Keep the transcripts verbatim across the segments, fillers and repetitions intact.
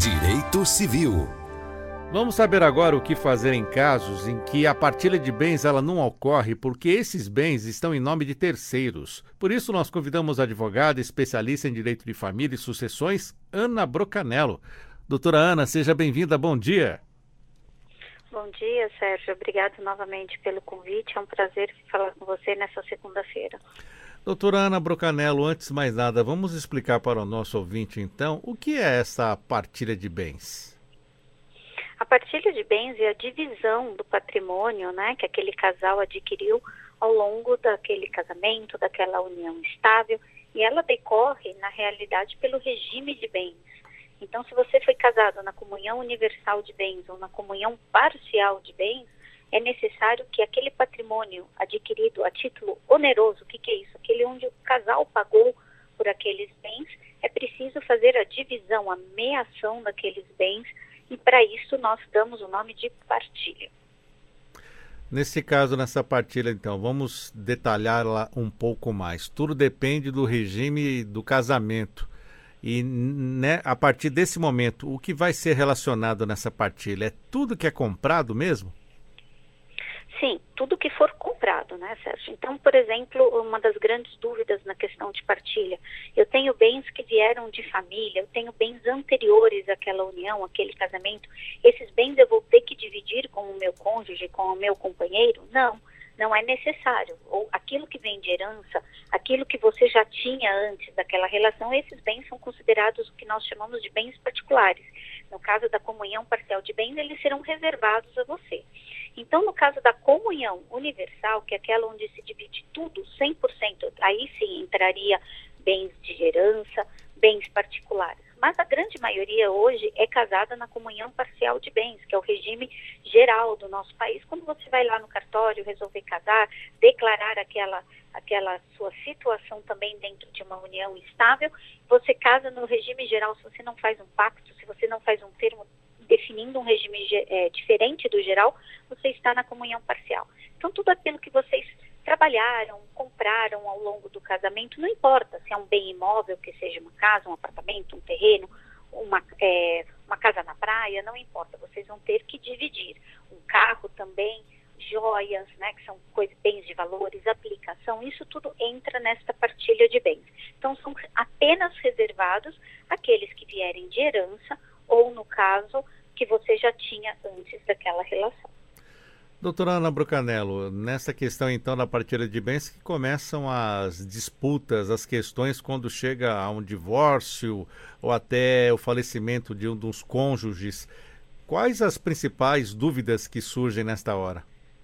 Direito Civil. Vamos saber agora o que fazer em casos em que a partilha de bens ela não ocorre porque esses bens estão em nome de terceiros. Por isso, nós convidamos a advogada especialista em direito de família e sucessões, Ana Brocanello. Doutora Ana, seja bem-vinda, bom dia. Bom dia, Sérgio. Obrigado novamente pelo convite. É um prazer falar com você nessa segunda-feira. Doutora Ana Brocanello, antes de mais nada, vamos explicar para o nosso ouvinte, então, o que é essa partilha de bens? A partilha de bens é a divisão do patrimônio, né, que aquele casal adquiriu ao longo daquele casamento, daquela união estável, e ela decorre, na realidade, pelo regime de bens. Então, se você foi casado na comunhão universal de bens ou na comunhão parcial de bens, é necessário que aquele patrimônio adquirido a título oneroso, o que, que é isso? Aquele onde o casal pagou por aqueles bens, é preciso fazer a divisão, a meação daqueles bens, e para isso nós damos o nome de partilha. Nesse caso, nessa partilha, então, vamos detalhar-la um pouco mais. Tudo depende do regime do casamento. E né, a partir desse momento, o que vai ser relacionado nessa partilha? É tudo que é comprado mesmo? Sim, tudo que for comprado, né, Sérgio? Então, por exemplo, uma das grandes dúvidas na questão de partilha, eu tenho bens que vieram de família, eu tenho bens anteriores àquela união, àquele casamento, esses bens eu vou ter que dividir com o meu cônjuge, com o meu companheiro? Não, não é necessário. Ou aquilo que vem de herança, aquilo que você já tinha antes daquela relação, esses bens são considerados o que nós chamamos de bens particulares. No caso da comunhão parcial de bens, eles serão reservados a você. Então, no caso da comunhão universal, que é aquela onde se divide tudo, cem por cento, aí sim entraria bens de herança, bens particulares. Mas a grande maioria hoje é casada na comunhão parcial de bens, que é o regime geral do nosso país. Quando você vai lá no cartório resolver casar, declarar aquela, aquela sua situação também dentro de uma união estável, você casa no regime geral. Se você não faz um pacto, se você não faz um termo definindo um regime é, diferente do geral, você está na comunhão parcial. Então, tudo aquilo que vocês trabalharam, compraram ao longo do casamento, não importa se é um bem imóvel, que seja uma casa, um apartamento, um terreno, uma, é, uma casa na praia, não importa, vocês vão ter que dividir. Um carro também, joias, né, que são coisas, bens de valores, aplicação, isso tudo entra nesta partilha de bens. Então, são apenas reservados aqueles que vierem de herança ou, no caso, que você já tinha antes daquela relação. Doutora Ana Brocanello, nessa questão então da partilha de bens que começam as disputas, as questões quando chega a um divórcio ou até o falecimento de um dos cônjuges, quais as principais dúvidas que surgem nesta hora?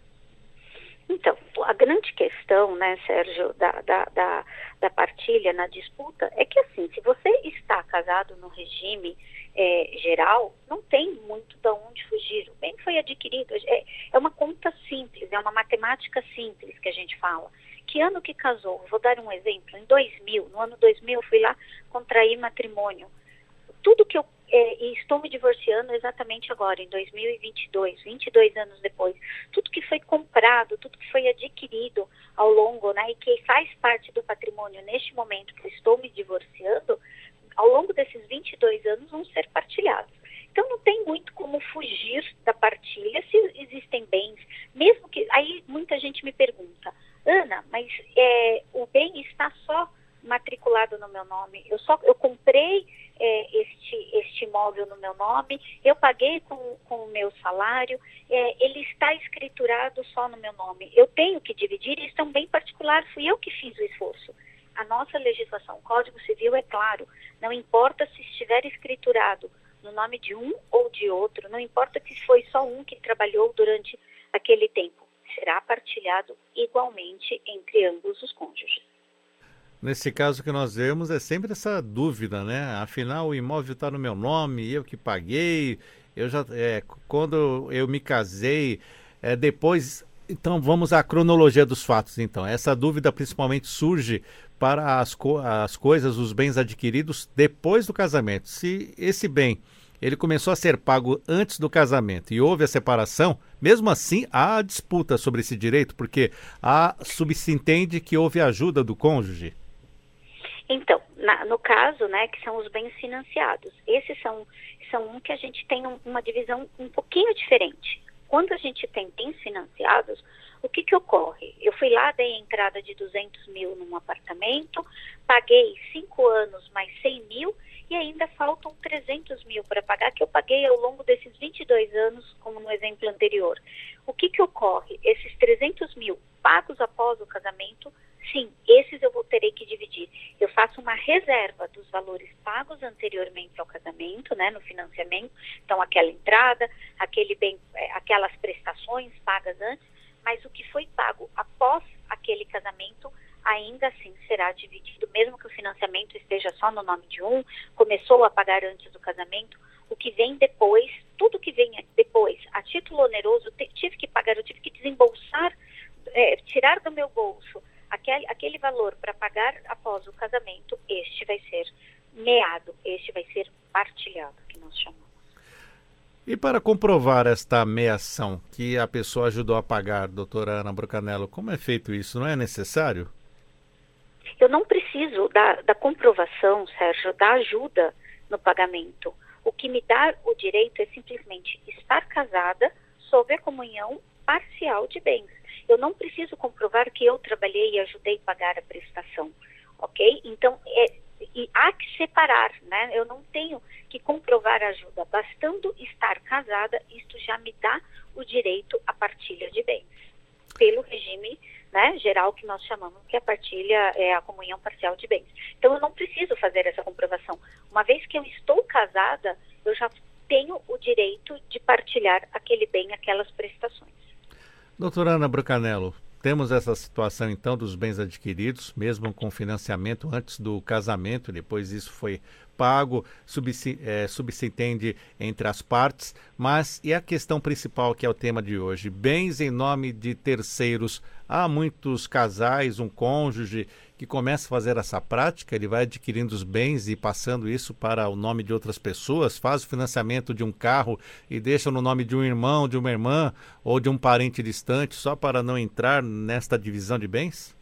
Então, a grande questão, né, Sérgio, da, da, da, da partilha na disputa é que, assim, se você está casado no regime é, geral, não tem muito de onde fugir. O bem foi adquirido, é, é uma conta simples, é uma matemática simples que a gente fala. Que ano que casou? Vou dar um exemplo. Em dois mil, no ano dois mil, eu fui lá contrair matrimônio. Tudo que eu É, e estou me divorciando exatamente agora, em dois mil e vinte e dois, vinte e dois anos depois. Tudo que foi comprado, tudo que foi adquirido ao longo, né, e que faz parte do patrimônio neste momento que eu estou me divorciando, ao longo desses vinte e dois anos vão ser partilhados. Então não tem muito como fugir da partilha se existem bens, mesmo que... Aí muita gente me pergunta, Ana, mas é, o bem está só matriculado no meu nome, eu só eu comprei é, este, este imóvel no meu nome, eu paguei com, com o meu salário, é, ele está escriturado só no meu nome, eu tenho que dividir, isso é um bem particular, fui eu que fiz o esforço. A nossa legislação, o Código Civil é claro, não importa se estiver escriturado no nome de um ou de outro, não importa se foi só um que trabalhou durante aquele tempo, será partilhado igualmente entre ambos os cônjuges. Nesse caso que nós vemos é sempre essa dúvida, né? Afinal, o imóvel está no meu nome, eu que paguei, eu já, é, quando eu me casei, é, depois... Então, vamos à cronologia dos fatos, então. Essa dúvida principalmente surge para as, co as coisas, os bens adquiridos depois do casamento. Se esse bem ele começou a ser pago antes do casamento e houve a separação, mesmo assim há disputa sobre esse direito, porque há subsentende que houve ajuda do cônjuge. Então, na, no caso, né, que são os bens financiados, esses são, são um que a gente tem um, uma divisão um pouquinho diferente. Quando a gente tem bens financiados, o que que ocorre? Eu fui lá, dei a entrada de duzentos mil num apartamento, paguei cinco anos mais cem mil e ainda faltam trezentos mil para pagar, que eu paguei ao longo desses vinte e dois anos, como no exemplo anterior. O que que ocorre? Esses trezentos mil pagos após o casamento, sim, esses eu vou, terei que dividir. Eu faço uma reserva dos valores pagos anteriormente ao casamento, né, no financiamento, então aquela entrada, aquele bem, aquelas prestações pagas antes, mas o que foi pago após aquele casamento ainda assim será dividido, mesmo que o financiamento esteja só no nome de um, começou a pagar antes do casamento, o que vem depois, tudo que vem depois, a título oneroso, tive que pagar, eu tive que desembolsar, é, tirar do meu bolso aquele, aquele valor para pagar após o casamento, este vai ser meado, este vai ser partilhado, que nós chamamos. E para comprovar esta meação que a pessoa ajudou a pagar, doutora Ana Brucanello, como é feito isso? Não é necessário? Eu não preciso da, da comprovação, Sérgio, da ajuda no pagamento. O que me dá o direito é simplesmente estar casada sob a comunhão parcial de bens. Eu não preciso comprovar que eu trabalhei e ajudei a pagar a prestação, ok? Então, é, e há que separar, né? Eu não tenho que comprovar a ajuda. Bastando estar casada, isto já me dá o direito à partilha de bens, pelo regime, né, geral que nós chamamos, que a partilha é a comunhão parcial de bens. Então, eu não preciso fazer essa comprovação. Uma vez que eu estou casada, eu já tenho o direito de partilhar aquele bem, aquelas prestações. Doutora Ana Brucanello, temos essa situação então dos bens adquiridos, mesmo com financiamento antes do casamento, depois isso foi pago, subsi é, subsintende entre as partes, mas e a questão principal que é o tema de hoje, bens em nome de terceiros. Há muitos casais, um cônjuge que começa a fazer essa prática, ele vai adquirindo os bens e passando isso para o nome de outras pessoas, faz o financiamento de um carro e deixa no nome de um irmão, de uma irmã ou de um parente distante, só para não entrar nesta divisão de bens?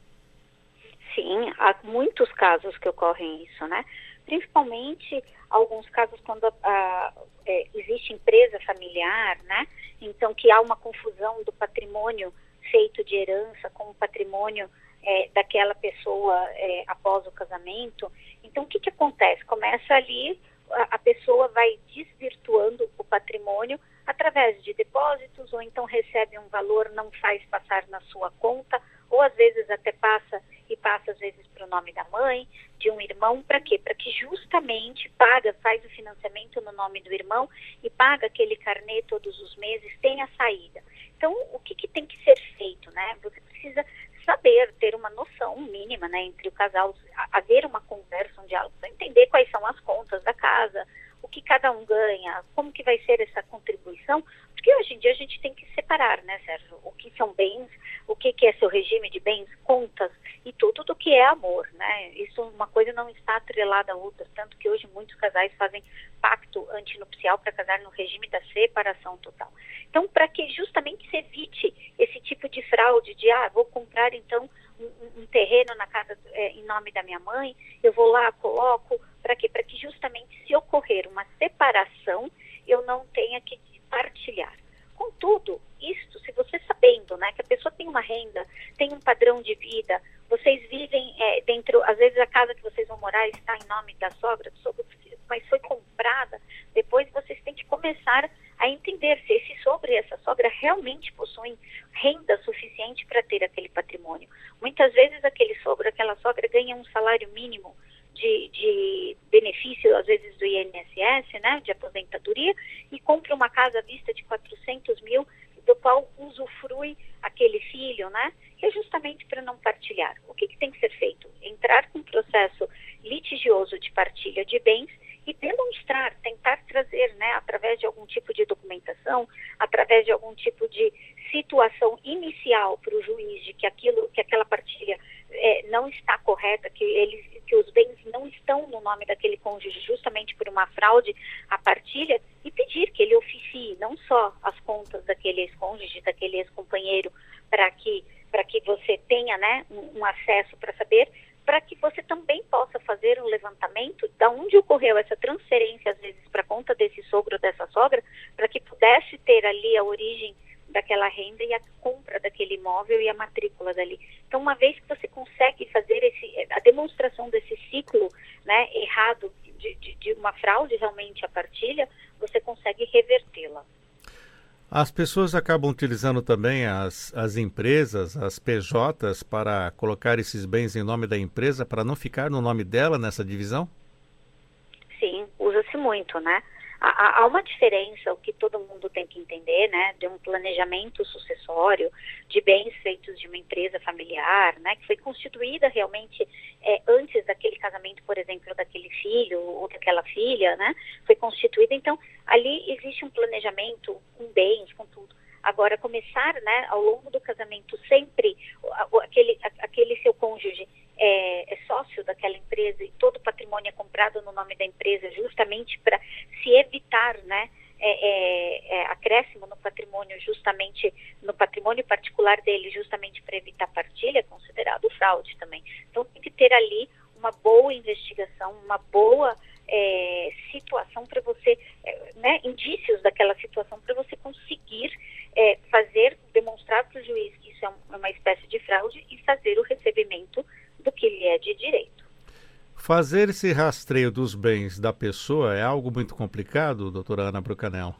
Sim, há muitos casos que ocorrem isso, né? Principalmente alguns casos quando a, a, é, existe empresa familiar, né? Então que há uma confusão do patrimônio feito de herança com o patrimônio é, daquela pessoa é, após o casamento. Então o que que acontece? Começa ali, a, a pessoa vai desvirtuando o patrimônio através de depósitos, ou então recebe um valor, não faz passar na sua conta, ou às vezes até passa e passa às vezes para o nome da mãe, de um irmão, para quê? Para que justamente paga, faz o financiamento no nome do irmão e paga aquele carnê todos os meses, tem a saída. Então, o que, que tem que ser feito, né? Você precisa saber, ter uma noção mínima, né, entre o casal, haver uma conversa, um diálogo, para entender quais são as contas da casa, o que cada um ganha, como que vai ser essa contribuição, porque hoje em dia a gente tem que separar, né, Sérgio, o que são bens, o que, que é seu regime de bens, contas e tudo do que é amor, né, isso uma coisa não está atrelada à outra, tanto que hoje muitos casais fazem pacto antinupcial para casar no regime da separação total. Então, para que justamente se evite esse tipo de fraude de, ah, vou comprar então um, um terreno na casa é, em nome da minha mãe, eu vou lá, coloco, para quê? Para que justamente se ocorrer uma separação, eu não tenha que partilhar. Contudo, isto, se você sabendo, né, que a pessoa tem uma renda, tem um padrão de vida, vocês vivem é, dentro, às vezes a casa que vocês vão morar está em nome da sogra, do sogro, mas foi comprada, depois vocês têm que começar a entender se esse sogro e essa sogra realmente possuem renda suficiente para ter aquele patrimônio. Muitas vezes aquele sogro, aquela sogra ganha um salário mínimo de, de benefício, às vezes do I N S S, né, de aposentadoria, e compra uma casa à vista de quatrocentos mil, do qual usufrui aquele filho, né, que é justamente para não partilhar. O que, que tem que ser feito? Entrar com um processo litigioso de partilha de bens e demonstrar, tentar trazer, né, através de algum tipo de documentação, através de algum tipo de situação inicial para o juiz de que aquilo, que aquela partilha é, não está correta, que eles, que os bens não estão no nome daquele cônjuge justamente por uma fraude à partilha, e pedir que ele oficie não só as contas daquele ex-cônjuge, daquele ex-companheiro, para que para que você tenha, né, um, um acesso para saber, para que você também possa fazer um levantamento de onde ocorreu essa transferência, às vezes, para conta desse sogro ou dessa sogra, para que pudesse ter ali a origem daquela renda e a compra daquele imóvel e a matrícula dali. Então, uma vez que você consegue fazer esse, a demonstração desse ciclo, né, errado de, de, de uma fraude realmente à partilha, você consegue revertê-la. As pessoas acabam utilizando também as, as empresas, as P Js, para colocar esses bens em nome da empresa, para não ficar no nome dela nessa divisão? Sim, usa-se muito, né? Há, há uma diferença, o que todo mundo tem que entender, né, de um planejamento sucessório, de bens feitos de uma empresa familiar, né, que foi constituída realmente é, antes daquele casamento, por exemplo, daquele filho ou daquela filha, né, foi constituída. Então, ali existe um planejamento com bens, com tudo. Agora, começar, né, ao longo do casamento, sempre aquele, aquele seu cônjuge é, é sócio daquela empresa e todo o patrimônio é comprado no nome da empresa, justamente para se evitar, né, é, é, é, acréscimo no patrimônio, justamente no patrimônio particular dele, justamente para evitar partilha, é considerado fraude também. Então, tem que ter ali uma boa investigação, uma boa é, situação para você, é, né, indícios daquela situação para você conseguir é, fazer, demonstrar para o juiz que isso é uma espécie de fraude e fazer o recebimento do que lhe é de direito. Fazer esse rastreio dos bens da pessoa é algo muito complicado, doutora Ana Brucanello?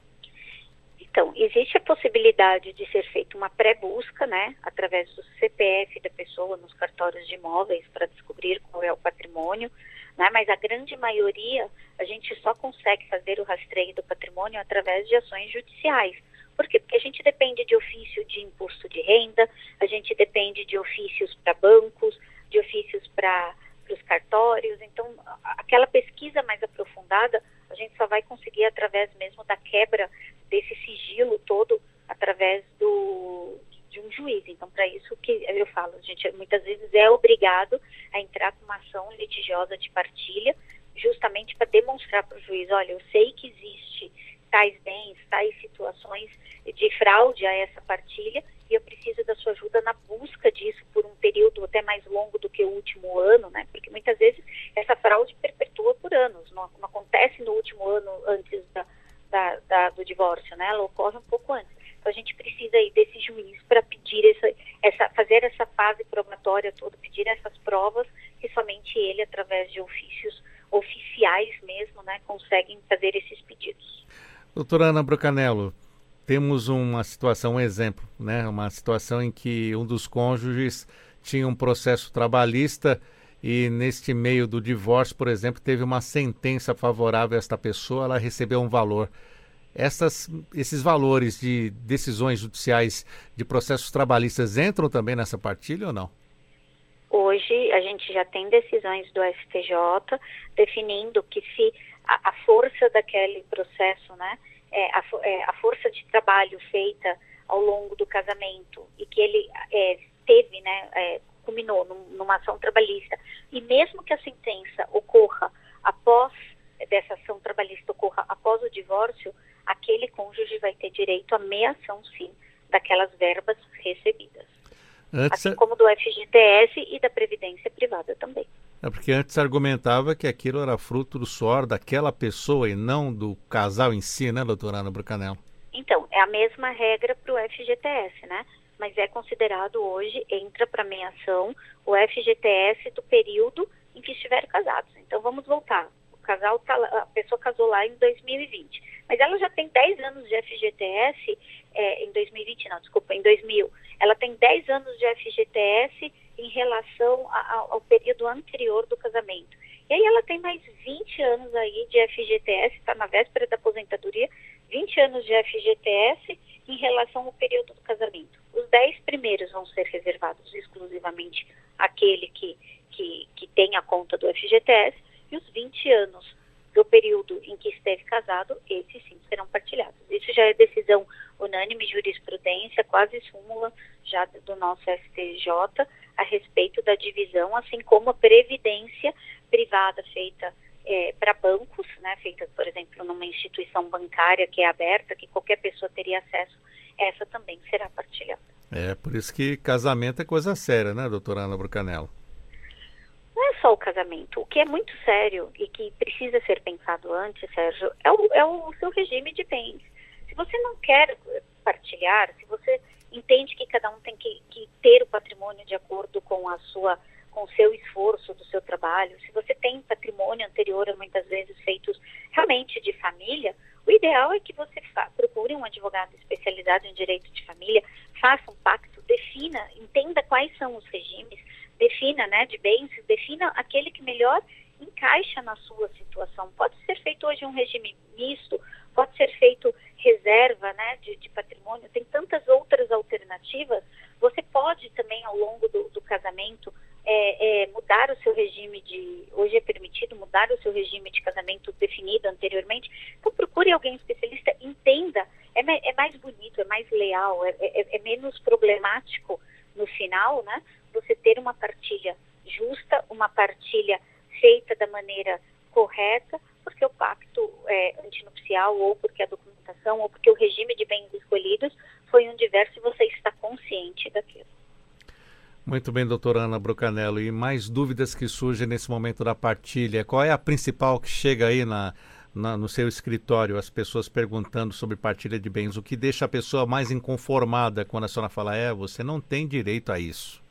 Então, existe a possibilidade de ser feita uma pré-busca, né, através do C P F da pessoa nos cartórios de imóveis para descobrir qual é o patrimônio, né, mas a grande maioria a gente só consegue fazer o rastreio do patrimônio através de ações judiciais. Por quê? Porque a gente depende de ofício de imposto de renda, a gente depende de ofícios para bancos, de ofícios para os cartórios. Então, aquela pesquisa mais aprofundada, a gente só vai conseguir através mesmo da quebra desse sigilo todo, através do, de um juiz. Então, para isso que eu falo, a gente muitas vezes é obrigado a entrar com uma ação litigiosa de partilha, justamente para demonstrar para o juiz, olha, eu sei que existe tais bens, tais situações de fraude a essa partilha, e eu preciso da sua ajuda na busca disso por um período até mais longo do que o último ano, né? Porque muitas vezes essa fraude perpetua por anos, não, não acontece no último ano antes da, da, da, do divórcio, né? Ela ocorre um pouco antes. Então a gente precisa aí desse juiz para pedir essa, essa, fazer essa fase probatória toda, pedir essas provas que somente ele, através de ofícios oficiais mesmo, né, conseguem fazer esses pedidos. Doutora Ana Brucanello, temos uma situação, um exemplo, né? Uma situação em que um dos cônjuges tinha um processo trabalhista e neste meio do divórcio, por exemplo, teve uma sentença favorável a esta pessoa, ela recebeu um valor. Essas, esses valores de decisões judiciais de processos trabalhistas entram também nessa partilha ou não? Hoje a gente já tem decisões do S T J definindo que se a, a força daquele processo, né, é, a, é, a força de trabalho feita ao longo do casamento e que ele é, teve, né, é, culminou num, numa ação trabalhista, e mesmo que a sentença ocorra após, dessa ação trabalhista ocorra após o divórcio, aquele cônjuge vai ter direito à meação, sim, daquelas verbas recebidas. Antes, assim como do F G T S e da Previdência Privada também. É porque antes argumentava que aquilo era fruto do suor daquela pessoa e não do casal em si, né, doutora Ana Brucanello? Então, é a mesma regra para o F G T S, né? Mas é considerado hoje, entra para meação, o F G T S do período em que estiveram casados. Então, vamos voltar. O casal, tá, a pessoa casou lá em dois mil e vinte, mas ela já tem dez anos de F G T S, é, em dois mil e vinte, não, desculpa, em dois mil. Ela tem dez anos de F G T S em relação a, a, ao período anterior do casamento. E aí ela tem mais vinte anos aí de F G T S, está na véspera da aposentadoria, vinte anos de F G T S em relação ao período do casamento. Os dez primeiros vão ser reservados exclusivamente àquele que, que, que tem a conta do F G T S, e os vinte anos do período em que esteve casado, esses sim serão partilhados. Isso já é decisão unânime, jurisprudência, quase súmula já do nosso S T J a respeito da divisão, assim como a previdência privada feita é, para bancos, né, feita, por exemplo, numa instituição bancária que é aberta, que qualquer pessoa teria acesso, essa também será partilhada. É, por isso que casamento é coisa séria, né, doutora Ana Brucanello? só o casamento. O que é muito sério e que precisa ser pensado antes, Sérgio, é o, é o seu regime de bens. Se você não quer partilhar, se você entende que cada um tem que, que ter o patrimônio de acordo com a sua, com o seu esforço do seu trabalho, se você tem patrimônio anterior, muitas vezes feitos realmente de família, o ideal é que você fa- procure um advogado especializado em direito de família, faça um pacto, defina, entenda quais são os regimes, defina, né, de bens, defina aquele que melhor encaixa na sua situação. Pode ser feito hoje um regime misto, pode ser feito reserva, né, de, de patrimônio, tem tantas outras alternativas. Você pode também, ao longo do, do casamento, é, é, mudar o seu regime de... Hoje é permitido mudar o seu regime de casamento definido anteriormente. Então, procure alguém especialista, entenda. É, é mais bonito, é mais leal, é, é, é menos problemático no final, né? Você ter uma partilha justa, uma partilha feita da maneira correta, porque o pacto é, antinupcial, ou porque a documentação, ou porque o regime de bens escolhidos foi um diverso e você está consciente daquilo. Muito bem, doutora Ana Brucanello. E mais dúvidas que surgem nesse momento da partilha? Qual é a principal que chega aí na, na, no seu escritório, as pessoas perguntando sobre partilha de bens? O que deixa a pessoa mais inconformada quando a senhora fala, é, você não tem direito a isso?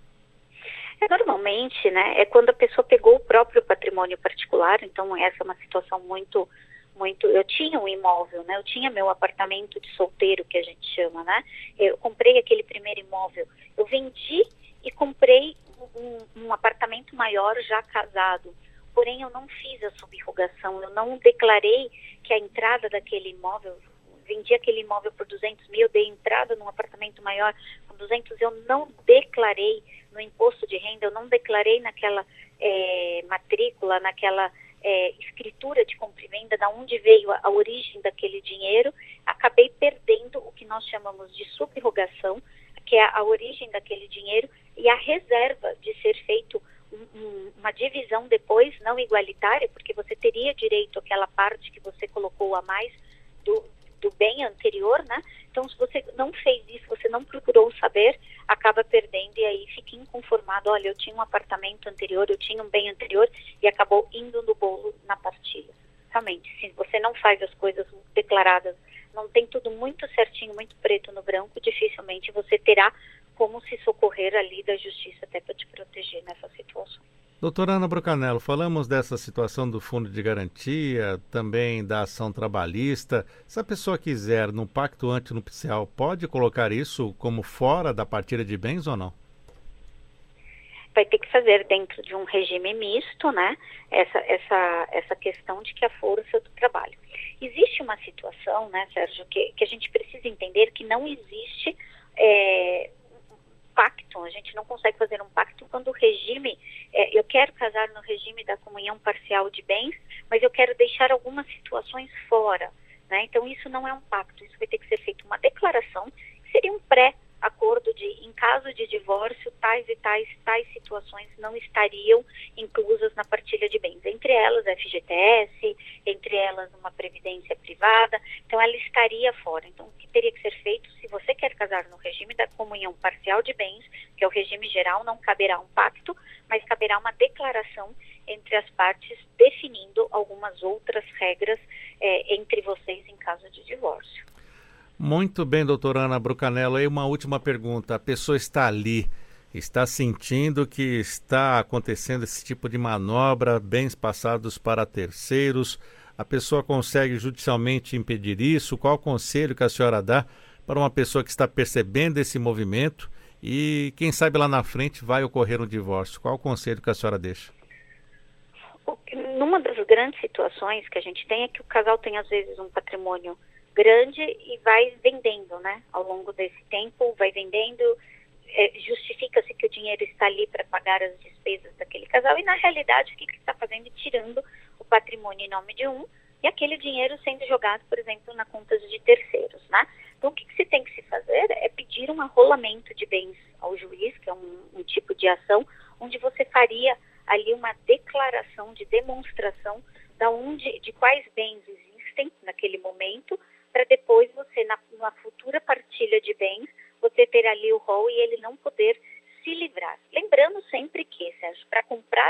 É, normalmente, né, é quando a pessoa pegou o próprio patrimônio particular. Então essa é uma situação muito, muito, eu tinha um imóvel, né, eu tinha meu apartamento de solteiro, que a gente chama, né, eu comprei aquele primeiro imóvel, eu vendi e comprei um, um apartamento maior já casado, porém eu não fiz a subrogação, eu não declarei que a entrada daquele imóvel, vendi aquele imóvel por duzentos mil, dei entrada num apartamento maior com duzentos, eu não declarei no imposto de renda, eu não declarei naquela é, matrícula, naquela é, escritura de compra e venda, da onde veio a, a origem daquele dinheiro, acabei perdendo o que nós chamamos de subrogação, que é a, a origem daquele dinheiro, e a reserva de ser feito um, um, uma divisão depois, não igualitária, porque você teria direito àquela parte que você colocou a mais do, do bem anterior, né? Então, se você não fez isso, você não procurou saber, acaba perdendo e aí fica inconformado. Olha, eu tinha um apartamento anterior, eu tinha um bem anterior e acabou indo no bolo na partilha. Realmente, se você não faz as coisas declaradas, não tem tudo muito certinho, muito preto no branco, dificilmente você terá como se socorrer ali da justiça até para te proteger nessa situação. Doutora Ana Brucanello, falamos dessa situação do fundo de garantia, também da ação trabalhista. Se a pessoa quiser, no pacto antinupcial, pode colocar isso como fora da partilha de bens ou não? Vai ter que fazer dentro de um regime misto, né, essa, essa, essa questão de que a força do trabalho. Existe uma situação, né, Sérgio, que, que a gente precisa entender que não existe é, pacto, a gente não consegue fazer um pacto quando o regime, é, eu quero casar no regime da comunhão parcial de bens, mas eu quero deixar algumas situações fora, né? Então isso não é um pacto, isso vai ter que ser feito uma declaração, que seria um pré-acordo de, em caso de divórcio, tais e tais, tais situações não estariam inclusas na partilha de bens, entre elas F G T S, entre elas uma previdência privada, então ela estaria fora. Então o que teria que ser feito, se você quer casar no regime da comunhão parcial de bens, que é o regime geral, não caberá um pacto, mas caberá uma declaração entre as partes definindo algumas outras regras é, entre vocês em caso de divórcio. Muito bem, doutora Ana Brucanello. Aí uma última pergunta. A pessoa está ali, está sentindo que está acontecendo esse tipo de manobra, bens passados para terceiros. A pessoa consegue judicialmente impedir isso? Qual o conselho que a senhora dá para uma pessoa que está percebendo esse movimento e, quem sabe, lá na frente vai ocorrer um divórcio? Qual o conselho que a senhora deixa? Numa das grandes situações que a gente tem é que o casal tem, às vezes, um patrimônio grande e vai vendendo, né? Ao longo desse tempo, vai vendendo, é, justifica-se que o dinheiro está ali para pagar as despesas daquele casal e, na realidade, o que, que está fazendo? Tirando o patrimônio em nome de um e aquele dinheiro sendo jogado, por exemplo, na conta de terceiros, né? Então, o que, que se tem que se fazer é pedir um arrolamento de bens ao juiz, que é um, um tipo de ação, onde você faria ali uma declaração de demonstração da onde, de quais bens existem naquele momento, para depois você, na, na futura partilha de bens, você ter ali o rol e ele não poder se livrar. Lembrando sempre que, Sérgio, para comprar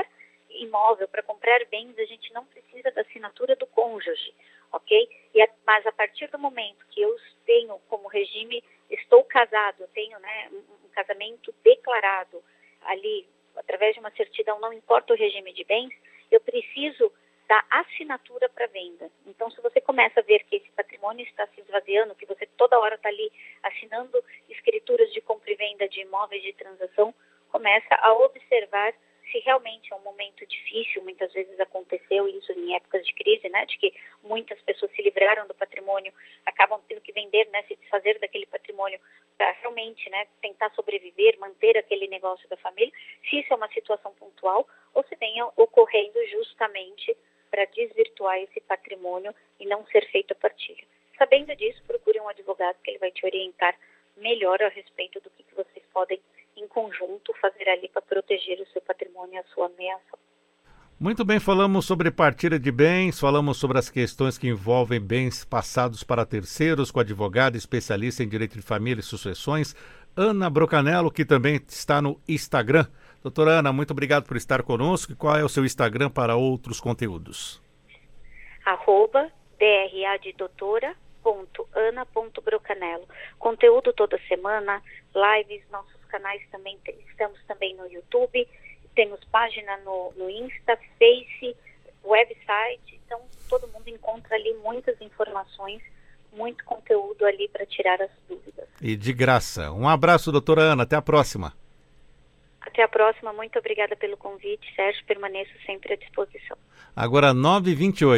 imóvel, para comprar bens, a gente não precisa da assinatura do cônjuge, ok? E a, mas a partir do momento que eu tenho como regime, estou casado, tenho, né, um, um casamento declarado ali, através de uma certidão, não importa o regime de bens, eu preciso da assinatura para venda. Então, se você começa a ver que esse patrimônio está se esvaziando, que você toda hora está ali assinando escrituras de compra e venda de imóveis de transação, começa a observar se realmente é um momento difícil. Muitas vezes aconteceu isso em épocas de crise, né, de que muitas pessoas se livraram do patrimônio, acabam tendo que vender, né, se desfazer daquele patrimônio para realmente, né, tentar sobreviver, manter aquele negócio da família, se isso é uma situação pontual ou se venha ocorrendo justamente para desvirtuar esse patrimônio e não ser feita a partilha. Sabendo disso, procure um advogado que ele vai te orientar melhor a respeito do que, que vocês podem, em conjunto, fazer ali para proteger o seu patrimônio e a sua ameaça. Muito bem, falamos sobre partilha de bens, falamos sobre as questões que envolvem bens passados para terceiros com a advogada especialista em direito de família e sucessões, Ana Brocanello, que também está no Instagram. Doutora Ana, muito obrigado por estar conosco. E qual é o seu Instagram para outros conteúdos? Arroba DRA de doutora ponto ana ponto brocanello. Conteúdo toda semana, lives, nossos canais também, estamos também no YouTube, temos página no, no Insta, Face, website, então todo mundo encontra ali muitas informações, muito conteúdo ali para tirar as dúvidas. E de graça. Um abraço, doutora Ana, até a próxima. Até a próxima, muito obrigada pelo convite, Sérgio, permaneço sempre à disposição. Agora nove e vinte e oito.